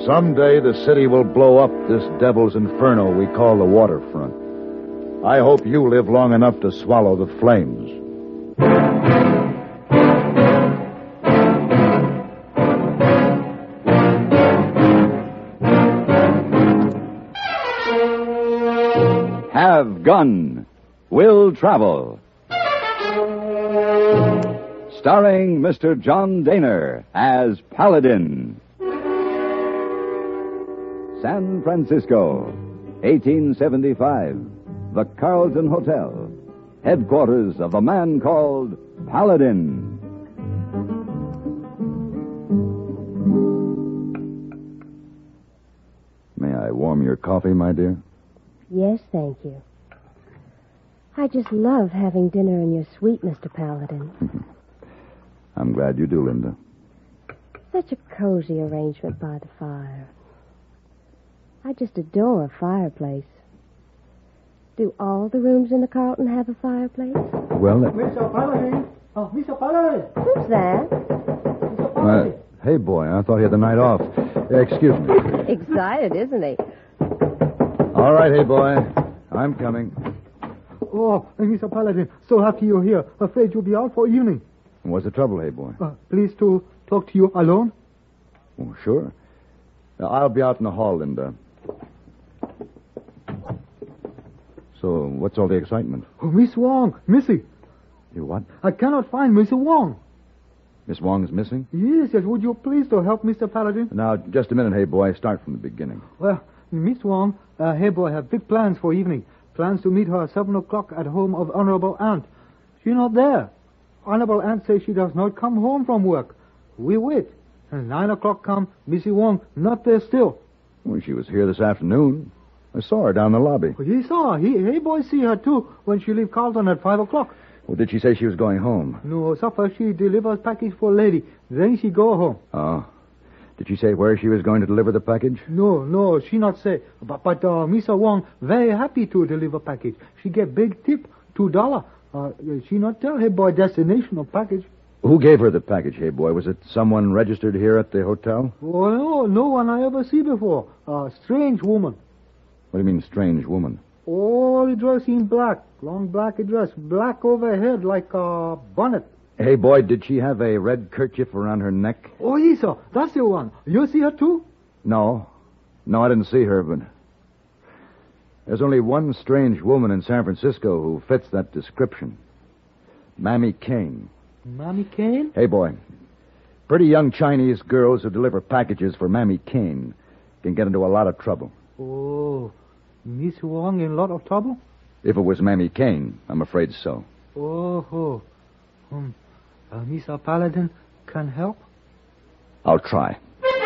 Someday the city will blow up this devil's inferno we call the waterfront. I hope you live long enough to swallow the flames. Have Gun Will Travel. Starring Mr. John Daner as Paladin. San Francisco, 1875. The Carlton Hotel. Headquarters of a man called Paladin. May I warm your coffee, my dear? Yes, thank you. I just love having dinner in your suite, Mr. Paladin. I'm glad you do, Linda. Such a cozy arrangement by the fire. I just adore a fireplace. Do all the rooms in the Carlton have a fireplace? Well, Mr. Paladin! Oh, Mr. Paladin! Who's that? Mr. Paladin! hey, boy, I thought he had the night off. Excuse me. Excited, isn't he? All right, hey, boy. I'm coming. Oh, Mr. Paladin, so happy you're here. Afraid you'll be out for evening. What's the trouble, hey, boy? Please to talk to you alone? Oh, sure. I'll be out in the hall, Linda. So, what's all the excitement? Oh, Miss Wong, Missy. You what? I cannot find Miss Wong. Miss Wong's missing? Yes, would you please to help Mr. Paladin? Now, just a minute, hey, boy. Start from the beginning. Well, Miss Wong, hey boy, have big plans for evening. Plans to meet her at 7 o'clock at home of Honorable Aunt. She's not there. Honorable Aunt says she does not come home from work. We wait. And 9 o'clock come, Missy Wong not there still. Well, she was here this afternoon. I saw her down the lobby. He saw her. Hey boy see her too when she leave Carlton at 5 o'clock. Well, did she say she was going home? No, supper she delivers package for lady. Then she go home. Oh. Did she say where she was going to deliver the package? No, she not say. But Mr. Wong very happy to deliver package. She get big tip, $2. She not tell her boy destination of package. Who gave her the package, hey boy? Was it someone registered here at the hotel? Oh, no one I ever see before. Strange woman. What do you mean, strange woman? All dressed in black. Long black dress. Black overhead like a bonnet. Hey, boy, did she have a red kerchief around her neck? Oh, yes, sir. That's the one. You see her, too? No, I didn't see her, but there's only one strange woman in San Francisco who fits that description. Mammy Kane. Mammy Kane? Hey, boy, pretty young Chinese girls who deliver packages for Mammy Kane can get into a lot of trouble. Oh, Miss Wong in a lot of trouble? If it was Mammy Kane, I'm afraid so. Oh, Mr. Paladin can help? I'll try.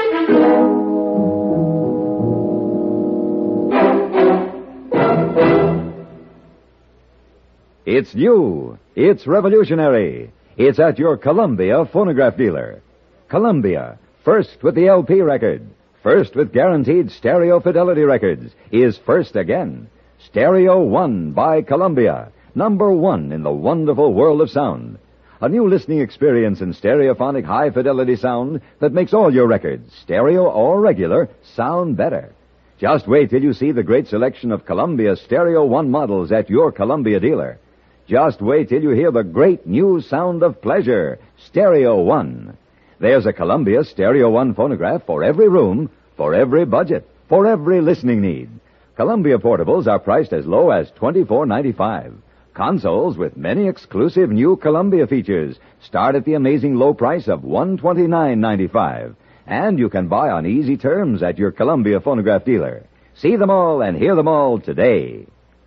It's new. It's revolutionary. It's at your Columbia phonograph dealer. Columbia, first with the LP record, first with guaranteed stereo fidelity records, is first again. Stereo One by Columbia, #1 in the wonderful world of sound. A new listening experience in stereophonic high-fidelity sound that makes all your records, stereo or regular, sound better. Just wait till you see the great selection of Columbia Stereo One models at your Columbia dealer. Just wait till you hear the great new sound of pleasure, Stereo One. There's a Columbia Stereo One phonograph for every room, for every budget, for every listening need. Columbia portables are priced as low as $24.95. Consoles with many exclusive new Columbia features start at the amazing low price of $129.95. And you can buy on easy terms at your Columbia phonograph dealer. See them all and hear them all today.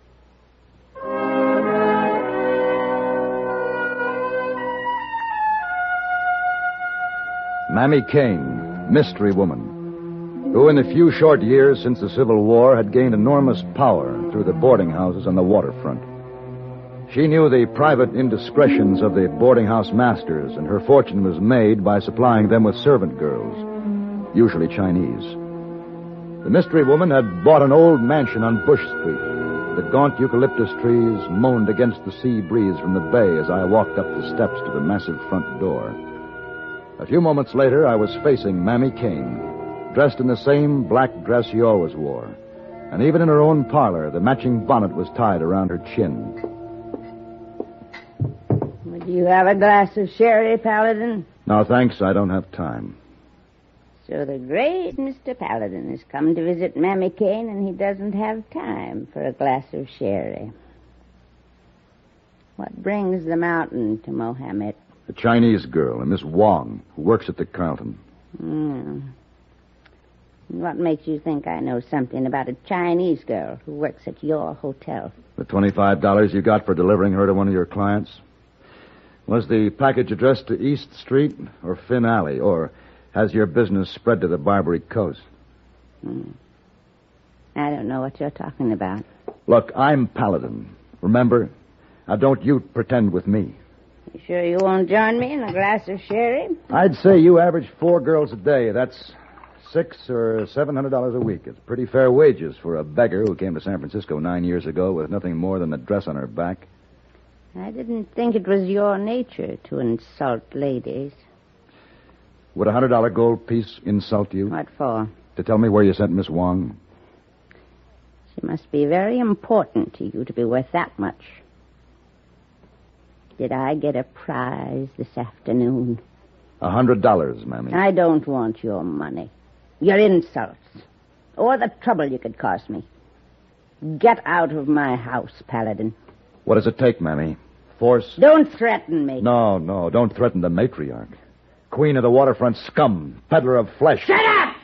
Mammy Kane, mystery woman, who in the few short years since the Civil War had gained enormous power through the boarding houses on the waterfront. She knew the private indiscretions of the boarding house masters, and her fortune was made by supplying them with servant girls, usually Chinese. The mystery woman had bought an old mansion on Bush Street. The gaunt eucalyptus trees moaned against the sea breeze from the bay as I walked up the steps to the massive front door. A few moments later, I was facing Mammy Kane, dressed in the same black dress she always wore. And even in her own parlor, the matching bonnet was tied around her chin. Would you have a glass of sherry, Paladin? No, thanks. I don't have time. So the great Mr. Paladin has come to visit Mammy Kane, and he doesn't have time for a glass of sherry. What brings the mountain to Mohammed? A Chinese girl, a Miss Wong, who works at the Carlton. What makes you think I know something about a Chinese girl who works at your hotel? The $25 you got for delivering her to one of your clients? Was the package addressed to East Street or Finn Alley, or has your business spread to the Barbary Coast? I don't know what you're talking about. Look, I'm Paladin. Remember? Now, don't you pretend with me. You sure you won't join me in a glass of sherry? I'd say you average 4 girls a day. That's $600 or $700 a week. It's pretty fair wages for a beggar who came to San Francisco 9 years ago with nothing more than a dress on her back. I didn't think it was your nature to insult ladies. Would a $100 gold piece insult you? What for? To tell me where you sent Miss Wong? She must be very important to you to be worth that much. Did I get a prize this afternoon? $100, Mammy. I don't want your money. Your insults. Or the trouble you could cause me. Get out of my house, Paladin. What does it take, Mammy? Force? Don't threaten me. No, don't threaten the matriarch. Queen of the waterfront scum, peddler of flesh. Shut up!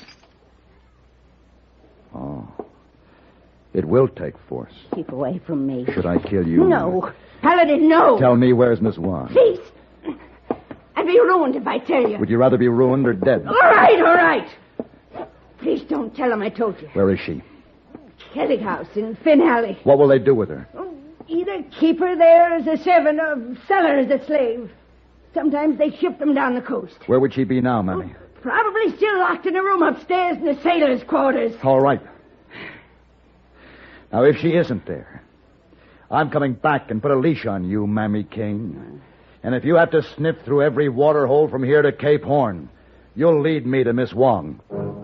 Oh. It will take force. Keep away from me. Should I kill you? No. Paladin, no. Tell me, where's Miss Wong? Please. I'd be ruined if I tell you. Would you rather be ruined or dead? All right. Please don't tell him I told you. Where is she? Kelly House in Finn Alley. What will they do with her? Either keep her there as a servant or sell her as a slave. Sometimes they ship them down the coast. Where would she be now, Mammy? Probably still locked in a room upstairs in the sailors' quarters. All right. Now, if she isn't there, I'm coming back and put a leash on you, Mammy Kane. And if you have to sniff through every water hole from here to Cape Horn, you'll lead me to Miss Wong.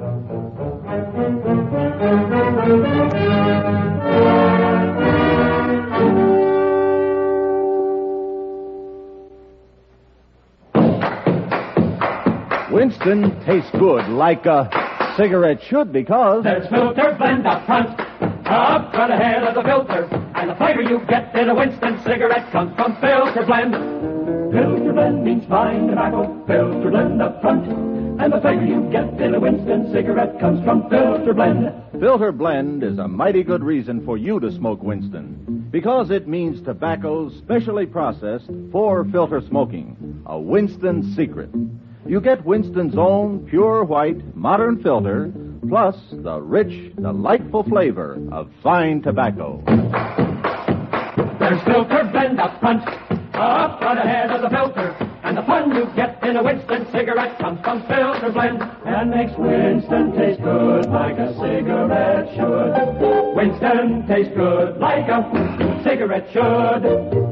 Winston tastes good like a cigarette should because... There's filter blend up front, up front ahead of the filter. And the flavor you get in a Winston cigarette comes from Filter Blend. Filter Blend means fine tobacco, Filter Blend up front. And the flavor you get in a Winston cigarette comes from Filter Blend. Filter Blend is a mighty good reason for you to smoke Winston. Because it means tobacco specially processed for filter smoking. A Winston secret. You get Winston's own pure white modern filter, plus the rich, delightful flavor of fine tobacco. There's Filter Blend up front ahead of the filter. And the fun you get in a Winston cigarette comes from Filter Blend. And makes Winston taste good like a cigarette should. Winston tastes good like a cigarette should.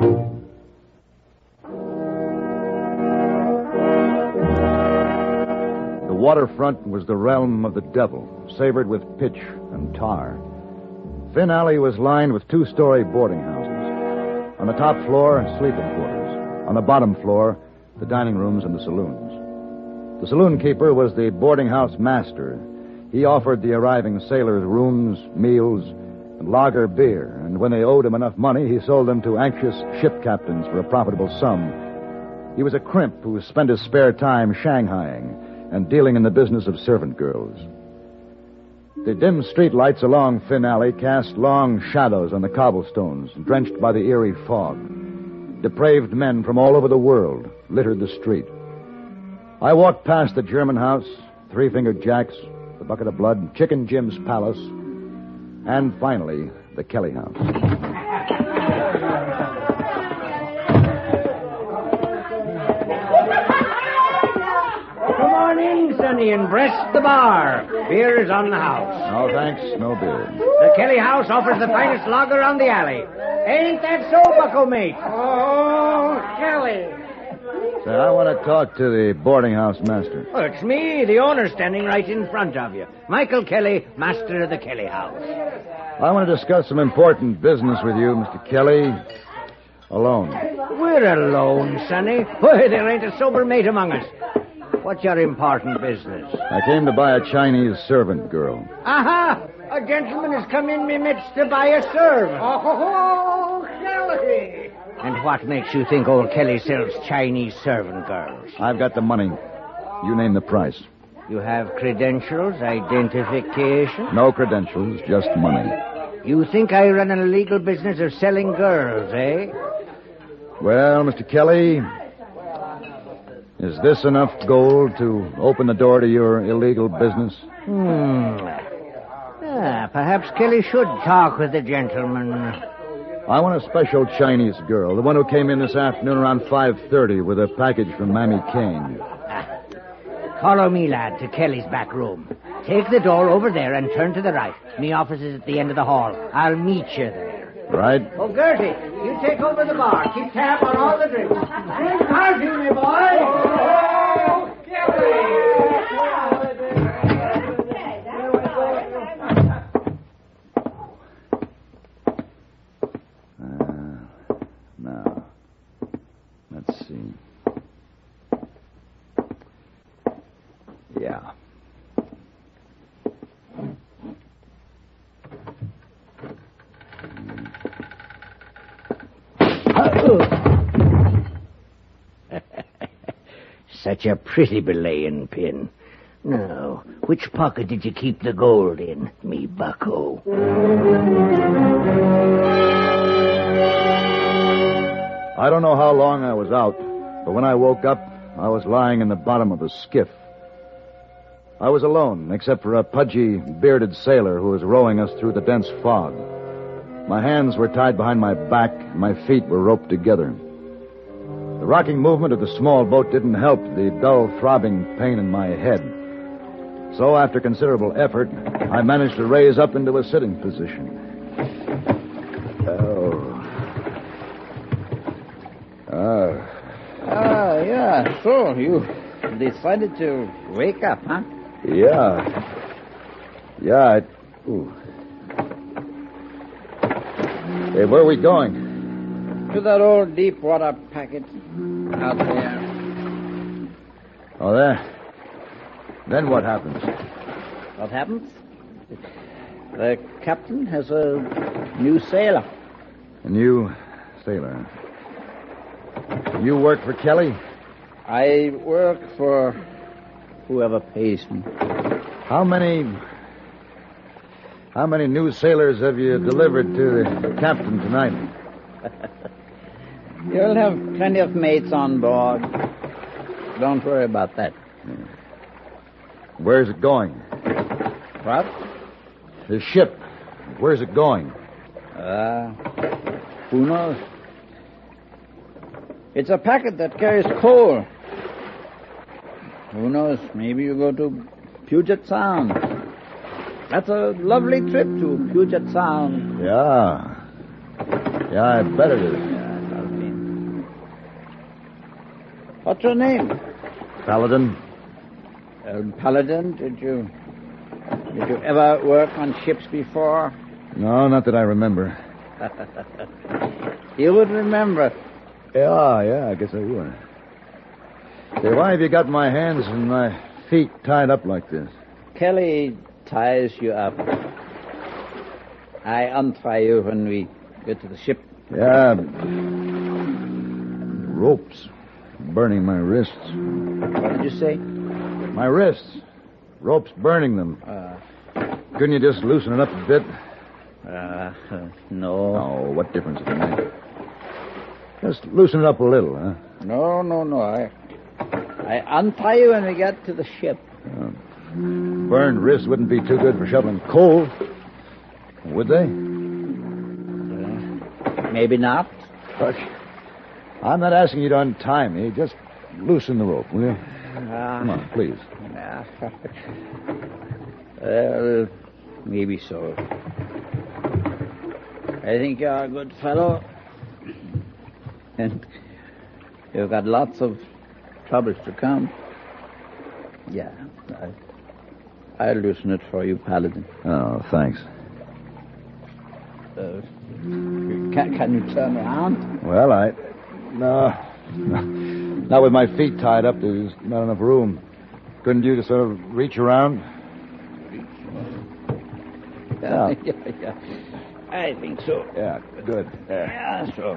The waterfront was the realm of the devil, savored with pitch and tar. Finn Alley was lined with 2-story boarding houses. On the top floor, sleeping quarters. On the bottom floor, the dining rooms and the saloons. The saloon keeper was the boarding house master. He offered the arriving sailors rooms, meals, and lager beer, and when they owed him enough money, he sold them to anxious ship captains for a profitable sum. He was a crimp who spent his spare time shanghaiing and dealing in the business of servant girls. The dim streetlights along Finn Alley cast long shadows on the cobblestones, drenched by the eerie fog. Depraved men from all over the world littered the street. I walked past the German house, Three-Fingered Jack's, the Bucket of Blood, Chicken Jim's Palace, and finally, the Kelly house. Sonny and Brest the bar. Beer is on the house. No, thanks. No beer. The Kelly House offers the finest lager on the alley. Ain't that so, Bucko, mate? Oh, Kelly. Say, I want to talk to the boarding house master. Oh, it's me, the owner, standing right in front of you. Michael Kelly, master of the Kelly House. I want to discuss some important business with you, Mr. Kelly. Alone. We're alone, Sonny. Why, there ain't a sober mate among us. What's your important business? I came to buy a Chinese servant girl. Aha! A gentleman has come in me midst to buy a servant. Oh, Kelly! And what makes you think old Kelly sells Chinese servant girls? I've got the money. You name the price. You have credentials, identification? No credentials, just money. You think I run an illegal business of selling girls, eh? Well, Mr. Kelly, is this enough gold to open the door to your illegal business? Perhaps Kelly should talk with the gentleman. I want a special Chinese girl, the one who came in this afternoon around 5:30 with a package from Mammy Kane. Follow me, lad, to Kelly's back room. Take the door over there and turn to the right. Me office is at the end of the hall. I'll meet you there. Right? Oh, Gertie, you take over the bar. Keep tab on all the drinks. Drink hearty, me boy. Oh, now, let's see. Yeah. Such a pretty belaying pin. Now, which pocket did you keep the gold in, me bucko? I don't know how long I was out, but when I woke up, I was lying in the bottom of a skiff. I was alone, except for a pudgy, bearded sailor who was rowing us through the dense fog. My hands were tied behind my back, and my feet were roped together. The rocking movement of the small boat didn't help the dull, throbbing pain in my head. So, after considerable effort, I managed to raise up into a sitting position. Yeah, so you decided to wake up, huh? Yeah. Hey, where are we going? To that old deep water packet out there. Oh, there. Then what happens? What happens? The captain has a new sailor. A new sailor. You work for Kelly? I work for whoever pays me. How many new sailors have you delivered to the captain tonight? You'll have plenty of mates on board. Don't worry about that. Where's it going? What? The ship. Where's it going? Who knows? It's a packet that carries coal. Who knows? Maybe you go to Puget Sound. That's a lovely trip to Puget Sound. Yeah, I bet it is. Yeah, it has been. What's your name? Paladin? Paladin, did you ever work on ships before? No, not that I remember. You would remember. Yeah, I guess I would. Say, why have you got my hands and my feet tied up like this? Kelly ties you up. I untie you when we get to the ship. Yeah. Ropes. Burning my wrists. What did you say? My wrists. Ropes burning them. Couldn't you just loosen it up a bit? No. Oh, what difference does it make? Just loosen it up a little, huh? No. I untie you when we get to the ship. Burned wrists wouldn't be too good for shoveling coal, would they? Maybe not. Hush. I'm not asking you to untie me. Just loosen the rope, will you? Come on, please. Well, maybe so. I think you're a good fellow. And you've got lots of troubles to come. Yeah, I'll loosen it for you, Paladin. Oh, thanks. Can you turn around? Well, No. Not with my feet tied up. There's not enough room. Couldn't you just sort of reach around? Yeah. Yeah. I think so. Yeah, good. Yeah, so.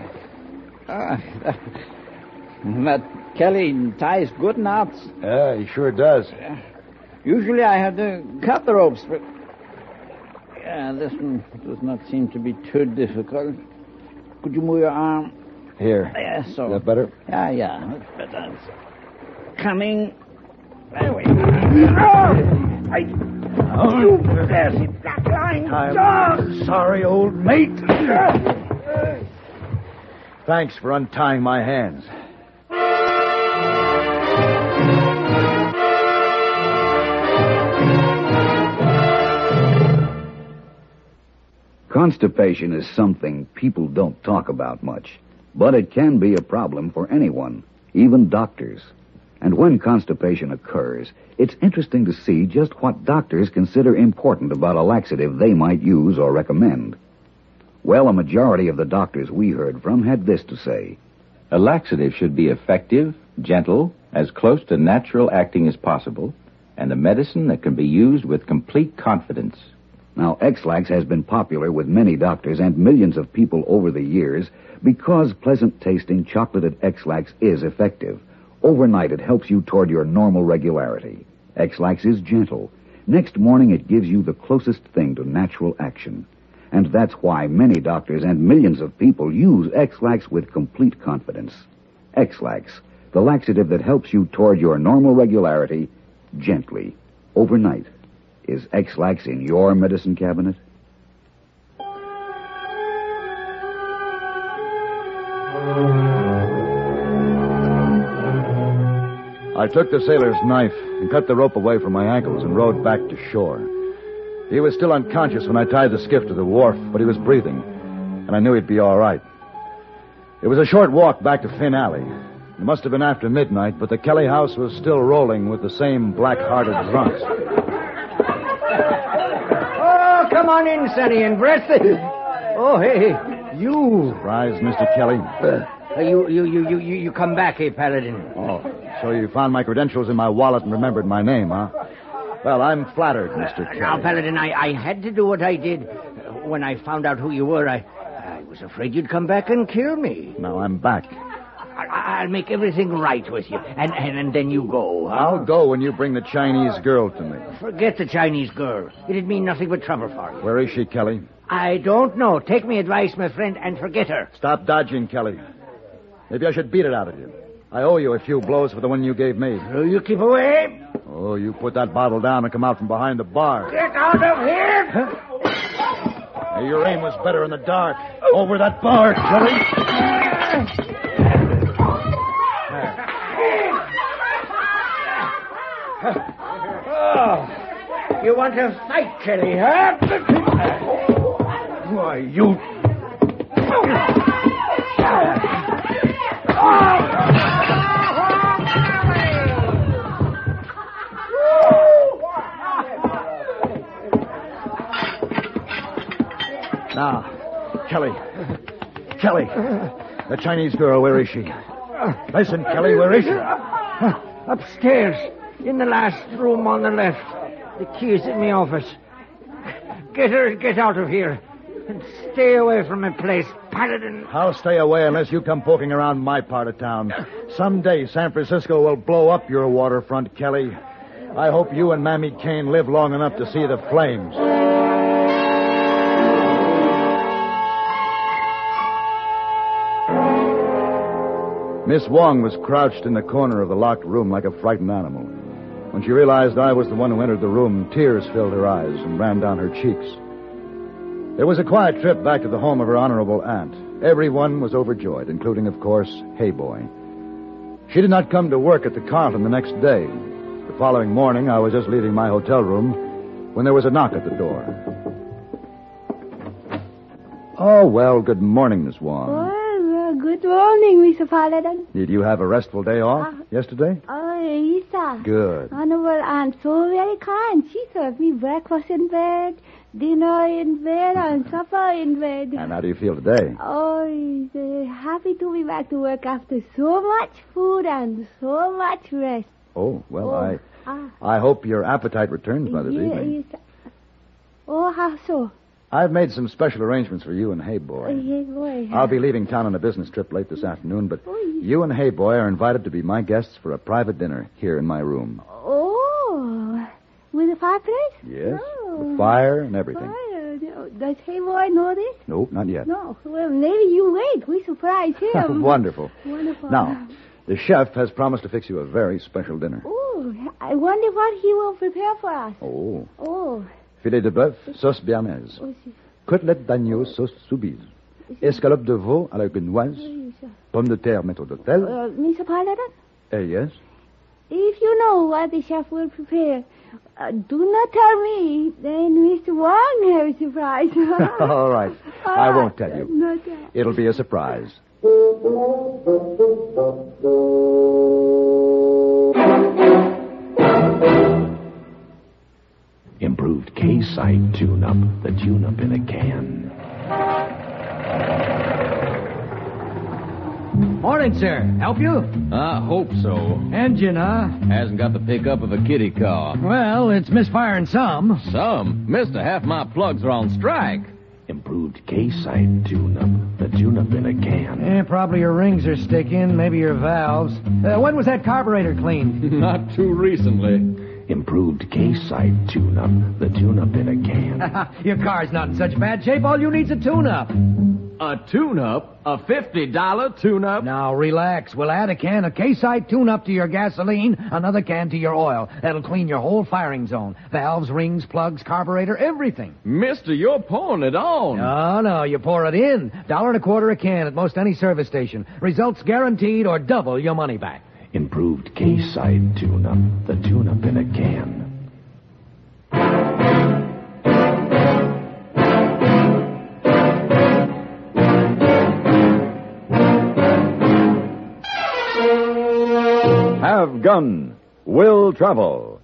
That Kelly ties good knots. Yeah, he sure does. Usually I have to cut the ropes, but... Yeah, this one does not seem to be too difficult. Could you move your arm? Here. Yeah, so. Is that better? Yeah, that's better. It's coming. There we go. You dirty black-line dog! Sorry, old mate. Thanks for untying my hands. Constipation is something people don't talk about much, but it can be a problem for anyone, even doctors. And when constipation occurs, it's interesting to see just what doctors consider important about a laxative they might use or recommend. Well, a majority of the doctors we heard from had this to say. A laxative should be effective, gentle, as close to natural acting as possible, and a medicine that can be used with complete confidence. Now, X-Lax has been popular with many doctors and millions of people over the years because pleasant-tasting chocolated X-Lax is effective. Overnight, it helps you toward your normal regularity. X-Lax is gentle. Next morning, it gives you the closest thing to natural action. And that's why many doctors and millions of people use X-Lax with complete confidence. X-Lax, the laxative that helps you toward your normal regularity, gently, overnight. Is X-Lax in your medicine cabinet? I took the sailor's knife and cut the rope away from my ankles and rowed back to shore. He was still unconscious when I tied the skiff to the wharf, but he was breathing, and I knew he'd be all right. It was a short walk back to Finn Alley. It must have been after midnight, but the Kelly house was still rolling with the same black-hearted drunks. Oh, come on in, Sonny, and breath. Oh, hey, you. Surprise, Mr. Kelly. You come back, Paladin? Oh, so you found my credentials in my wallet and remembered my name, huh? Well, I'm flattered, Mr. Kelly. Now, Paladin, I had to do what I did. When I found out who you were, I was afraid you'd come back and kill me. Now I'm back. I'll make everything right with you, and then you go. Huh? I'll go when you bring the Chinese girl to me. Forget the Chinese girl. It'd mean nothing but trouble for you. Where is she, Kelly? I don't know. Take me advice, my friend, and forget her. Stop dodging, Kelly. Maybe I should beat it out of you. I owe you a few blows for the one you gave me. Will you keep away? Oh, you put that bottle down and come out from behind the bar. Get out of here! Hey, your aim was better in the dark. Over that bar, Kelly. Oh, you want to fight, Kelly, huh? Why, you... Now, Kelly. The Chinese girl, where is she? Listen, Kelly, where is she? Upstairs, in the last room on the left. The key is in my office. Get her and get out of here. And stay away from my place, Paladin. I'll stay away unless you come poking around my part of town. Someday San Francisco will blow up your waterfront, Kelly. I hope you and Mammy Kane live long enough to see the flames. Miss Wong was crouched in the corner of the locked room like a frightened animal. When she realized I was the one who entered the room, tears filled her eyes and ran down her cheeks. It was a quiet trip back to the home of her honorable aunt. Everyone was overjoyed, including, of course, Hey Boy. She did not come to work at the Carlton the next day. The following morning, I was just leaving my hotel room when there was a knock at the door. Oh, well, good morning, Miss Wong. Well, good Good morning, Mr. Paladin. Did you have a restful day off yesterday? Oh, yes, sir. Good. Honorable Aunt, so very kind. She served me breakfast in bed, dinner in bed, and supper in bed. And how do you feel today? Oh, happy to be back to work after so much food and so much rest. Oh, well, I hope your appetite returns by this evening. Yes. Oh, how so? I've made some special arrangements for you and Hey Boy. Hey, boy. I'll be leaving town on a business trip late this afternoon, but you and Hey Boy are invited to be my guests for a private dinner here in my room. Oh, with a fireplace? Yes, Oh. with fire and everything. Fire. Does Hey Boy know this? Nope, not yet. No. Well, maybe you wait. We surprise him. Wonderful. Wonderful. Now, the chef has promised to fix you a very special dinner. Oh, I wonder what he will prepare for us. Oh. Filet de bœuf, sauce béarnaise. Oh, Côtelette d'agneau, sauce soubise. Escalope de veau à la quenoise. Pomme de terre, maître d'hôtel. Mr. Paladin? Yes? If you know what the chef will prepare, do not tell me. Then Mr. Wong has a surprise. All right. I won't tell you. Not tell. It'll be a surprise. Improved K-Site tune-up, the tune-up in a can. Morning, sir. Help you? I hope so. Engine, huh? Hasn't got the pickup of a kitty car. Well, it's misfiring some. Some? Mister, half my plugs are on strike. Improved K-Site tune-up, the tune-up in a can. Probably your rings are sticking, maybe your valves. When was that carburetor cleaned? Not too recently. Improved K-Site tune-up, the tune-up in a can. Your car's not in such bad shape. All you need's a tune-up. A tune-up? A $50 tune-up? Now, relax. We'll add a can of K-Site tune-up to your gasoline, another can to your oil. That'll clean your whole firing zone. Valves, rings, plugs, carburetor, everything. Mister, you're pouring it on. No, you pour it in. $1.25 a can at most any service station. Results guaranteed or double your money back. Improved K-Site tune-up, the tune-up in a can. Have Gun, Will Travel.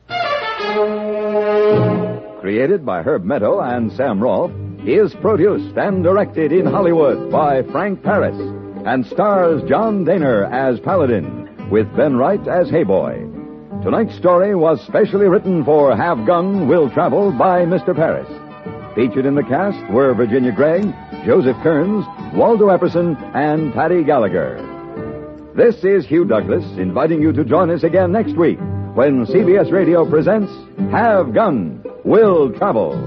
Created by Herb Meadow and Sam Rolfe, is produced and directed in Hollywood by Frank Paris and stars John Daner as Paladin, with Ben Wright as Hey Boy. Tonight's story was specially written for Have Gun, Will Travel by Mr. Paris. Featured in the cast were Virginia Gregg, Joseph Kearns, Waldo Epperson, and Paddy Gallagher. This is Hugh Douglas inviting you to join us again next week when CBS Radio presents Have Gun, Will Travel.